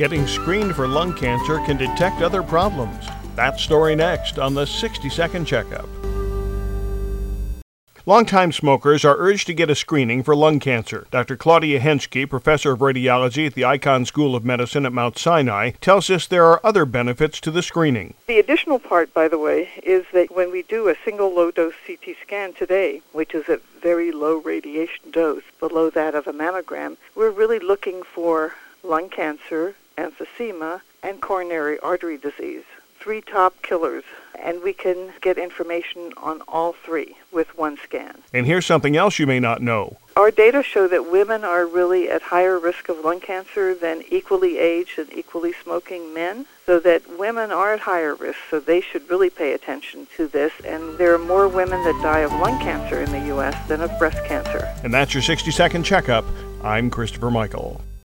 Getting screened for lung cancer can detect other problems. That story next on the 60-Second Checkup. Longtime smokers are urged to get a screening for lung cancer. Dr. Claudia Henschke, professor of radiology at the Icahn School of Medicine at Mount Sinai, tells us there are other benefits to the screening. The additional part, by the way, is that when we do a single low-dose CT scan today, which is a very low radiation dose, below that of a mammogram, we're really looking for lung cancer, emphysema, and coronary artery disease. 3 top killers, and we can get information on all 3 with one scan. And here's something else you may not know. Our data show that women are really at higher risk of lung cancer than equally aged and equally smoking men, so that women are at higher risk, so they should really pay attention to this. And there are more women that die of lung cancer in the U.S. than of breast cancer. And that's your 60-Second Checkup. I'm Christopher Michael.